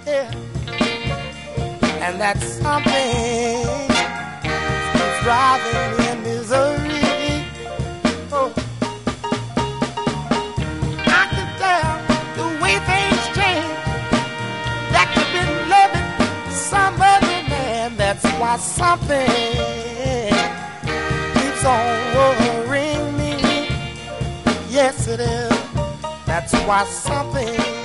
Yeah. And that something is driving me in misery. Oh, I can tell the way things change. That you've been loving some other man. That's why something keeps on worrying me. Yes, it is. That's why something